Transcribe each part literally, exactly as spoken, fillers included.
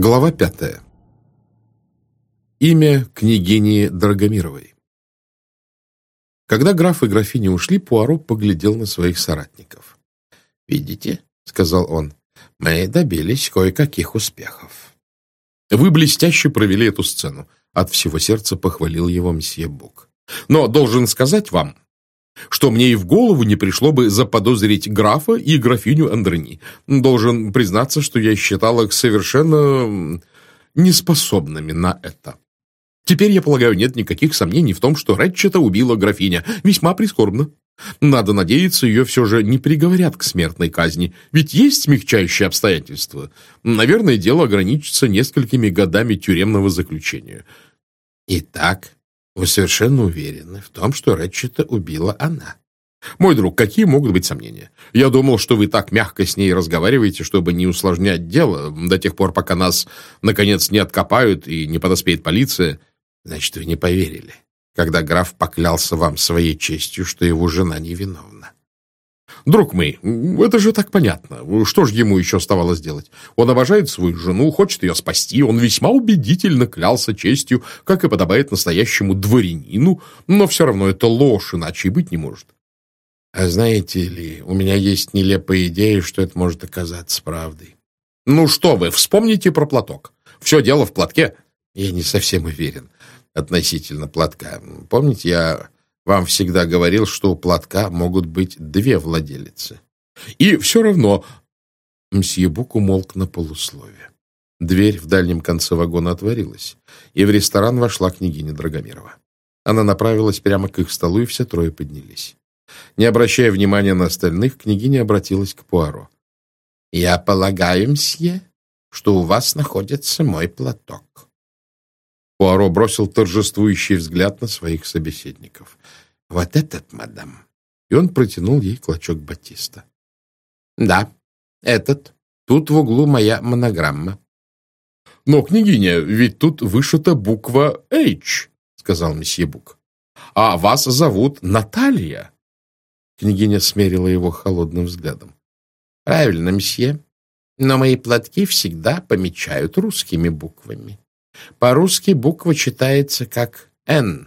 Глава пятая. Имя княгини Драгомировой. Когда граф и графиня ушли, Пуаро поглядел на своих соратников. «Видите, — сказал он, — мы добились кое-каких успехов». «Вы блестяще провели эту сцену», — от всего сердца похвалил его мсье Бук. «Но должен сказать вам, что мне и в голову не пришло бы заподозрить графа и графиню Андрени. Должен признаться, что я считал их совершенно неспособными на это. Теперь, я полагаю, нет никаких сомнений в том, что Рэтчета убила графиня. Весьма прискорбно. Надо надеяться, ее все же не приговорят к смертной казни, ведь есть смягчающие обстоятельства. Наверное, дело ограничится несколькими годами тюремного заключения». «Итак, вы совершенно уверены в том, что Рэтчета убила она?» «Мой друг, какие могут быть сомнения? Я думал, что вы так мягко с ней разговариваете, чтобы не усложнять дело до тех пор, пока нас, наконец, не откопают и не подоспеет полиция». «Значит, вы не поверили, когда граф поклялся вам своей честью, что его жена невиновна?» «Друг мой, это же так понятно. Что же ему еще оставалось делать? Он обожает свою жену, хочет ее спасти. Он весьма убедительно клялся честью, как и подобает настоящему дворянину, но все равно это ложь, иначе и быть не может». «А знаете ли, у меня есть нелепая идея, что это может оказаться правдой». «Ну что вы, вспомните про платок. Все дело в платке». «Я не совсем уверен относительно платка. Помните, я вам всегда говорил, что у платка могут быть две владелицы». «И все равно...» Мсье Бук умолк на полуслове. Дверь в дальнем конце вагона отворилась, и в ресторан вошла княгиня Драгомирова. Она направилась прямо к их столу, и все трое поднялись. Не обращая внимания на остальных, княгиня обратилась к Пуаро. «Я полагаю, мсье, что у вас находится мой платок». Пуаро бросил торжествующий взгляд на своих собеседников. «Вот этот, мадам». И он протянул ей клочок батиста. «Да, этот. Тут в углу моя монограмма». «Но, княгиня, ведь тут вышита буква «H», — сказал месье Бук. «А вас зовут Наталья». Княгиня смерила его холодным взглядом. «Правильно, мсье, но мои платки всегда помечают русскими буквами. По-русски буква читается как «Н».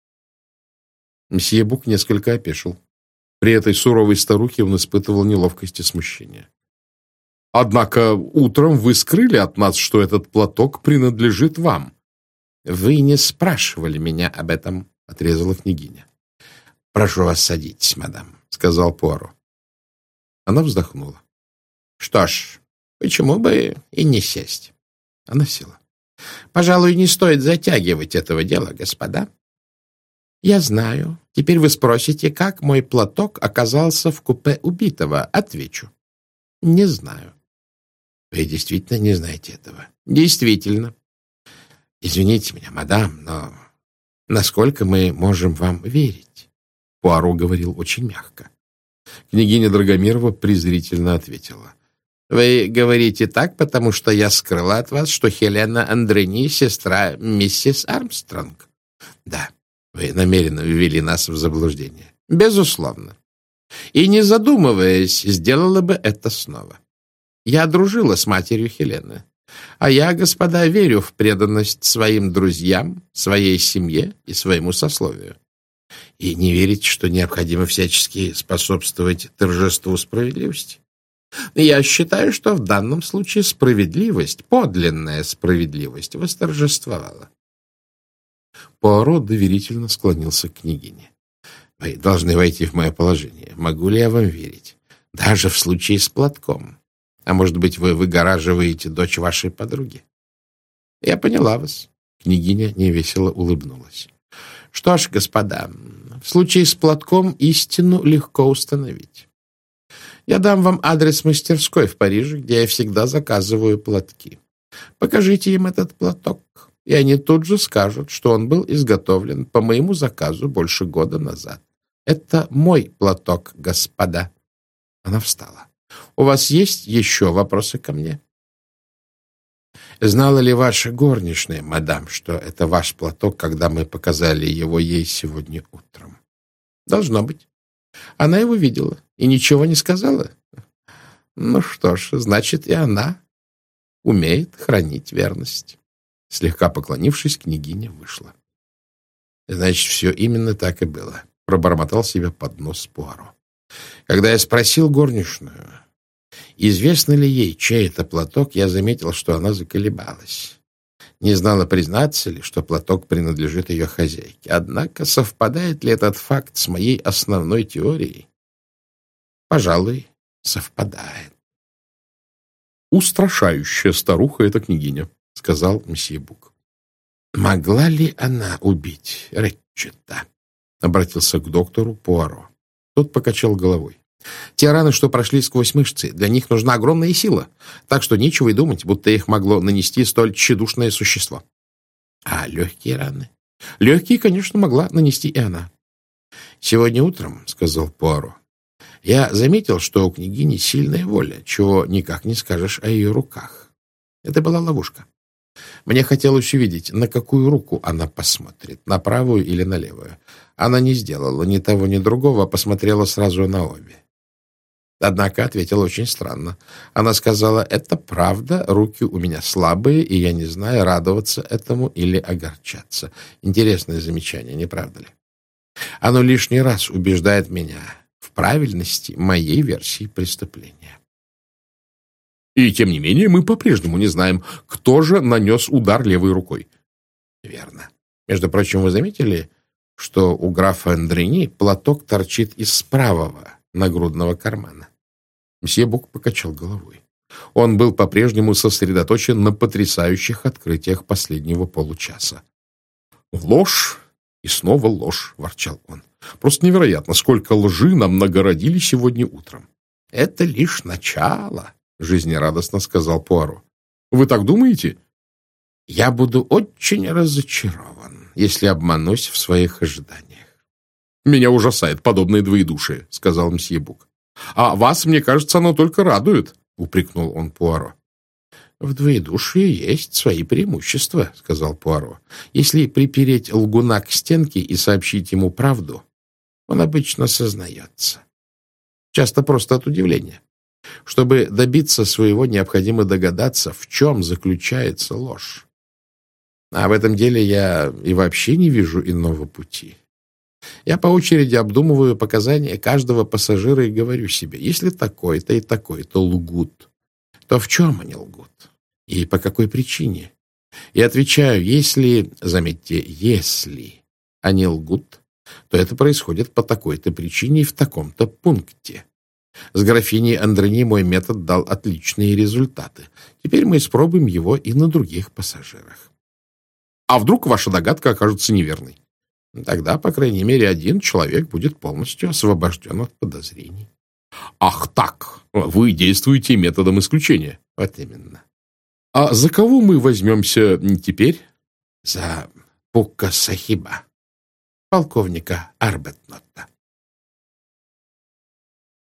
Мсье Бук несколько опешил. При этой суровой старухе он испытывал неловкость и смущение. «Однако утром вы скрыли от нас, что этот платок принадлежит вам». «Вы не спрашивали меня об этом», — отрезала княгиня. «Прошу вас, садитесь, мадам», — сказал Пуаро. Она вздохнула. «Что ж, почему бы и не сесть?» Она села. «Пожалуй, не стоит затягивать этого дела, господа. Я знаю. Теперь вы спросите, как мой платок оказался в купе убитого. Отвечу. Не знаю». «Вы действительно не знаете этого?» «Действительно». «Извините меня, мадам, но насколько мы можем вам верить?» Пуаро говорил очень мягко. Княгиня Драгомирова презрительно ответила. «Вы говорите так, потому что я скрыла от вас, что Хелена Андрени — сестра миссис Армстронг». «Да, вы намеренно ввели нас в заблуждение». «Безусловно. И, не задумываясь, сделала бы это снова. Я дружила с матерью Хелены. А я, господа, верю в преданность своим друзьям, своей семье и своему сословию». «И не верите, что необходимо всячески способствовать торжеству справедливости?» «Я считаю, что в данном случае справедливость, подлинная справедливость, восторжествовала». Пуаро доверительно склонился к княгине. «Вы должны войти в мое положение. Могу ли я вам верить? Даже в случае с платком. А может быть, вы выгораживаете дочь вашей подруги?» «Я поняла вас». Княгиня невесело улыбнулась. «Что ж, господа, в случае с платком истину легко установить. Я дам вам адрес мастерской в Париже, где я всегда заказываю платки. Покажите им этот платок, и они тут же скажут, что он был изготовлен по моему заказу больше года назад. Это мой платок, господа». Она встала. «У вас есть еще вопросы ко мне?» «Знала ли ваша горничная, мадам, что это ваш платок, когда мы показали его ей сегодня утром?» «Должно быть. Она его видела и ничего не сказала?» «Ну что ж, значит, и она умеет хранить верность». Слегка поклонившись, княгиня вышла. «Значит, все именно так и было», — пробормотал себе под нос Пуаро. «Когда я спросил горничную, известно ли ей, чей это платок, я заметил, что она заколебалась. Не знала, признаться ли, что платок принадлежит ее хозяйке. Однако совпадает ли этот факт с моей основной теорией? Пожалуй, совпадает». «Устрашающая старуха эта княгиня», — сказал мсье Бук. «Могла ли она убить Рэтчета?» — обратился к доктору Пуаро. Тот покачал головой. «Те раны, что прошли сквозь мышцы, для них нужна огромная сила, так что нечего и думать, будто их могло нанести столь тщедушное существо». «А легкие раны?» «Легкие, конечно, могла нанести и она». «Сегодня утром, — сказал Пуаро, — я заметил, что у княгини сильная воля, чего никак не скажешь о ее руках. Это была ловушка. Мне хотелось увидеть, на какую руку она посмотрит, на правую или на левую. Она не сделала ни того, ни другого, а посмотрела сразу на обе. Однако ответила очень странно. Она сказала: «Это правда, руки у меня слабые, и я не знаю, радоваться этому или огорчаться». Интересное замечание, не правда ли? Оно лишний раз убеждает меня в правильности моей версии преступления. И тем не менее мы по-прежнему не знаем, кто же нанес удар левой рукой. Верно. Между прочим, вы заметили, что у графа Андрени платок торчит из правого нагрудного кармана? Мсье Бук покачал головой. Он был по-прежнему сосредоточен на потрясающих открытиях последнего получаса. «Ложь и снова ложь», — ворчал он. «Просто невероятно, сколько лжи нам нагородили сегодня утром». «Это лишь начало», — жизнерадостно сказал Пуаро. «Вы так думаете?» «Я буду очень разочарован, если обманусь в своих ожиданиях». «Меня ужасает подобное двоедушие», — сказал мсье Бук. «А вас, мне кажется, оно только радует», — упрекнул он Пуаро. «В двоедушии есть свои преимущества», — сказал Пуаро. «Если припереть лгуна к стенке и сообщить ему правду, он обычно сознается. Часто просто от удивления. Чтобы добиться своего, необходимо догадаться, в чем заключается ложь. А в этом деле я и вообще не вижу иного пути. Я по очереди обдумываю показания каждого пассажира и говорю себе: если такой-то и такой-то лгут, то в чем они лгут? И по какой причине? И отвечаю: если, заметьте, если они лгут, то это происходит по такой-то причине и в таком-то пункте. С графиней Андрени мой метод дал отличные результаты. Теперь мы испробуем его и на других пассажирах. А вдруг ваша догадка окажется неверной? Тогда, по крайней мере, один человек будет полностью освобожден от подозрений. Ах так! Вы действуете методом исключения. Вот именно. А за кого мы возьмемся теперь? За Пукка Сахиба, полковника Арбетнота.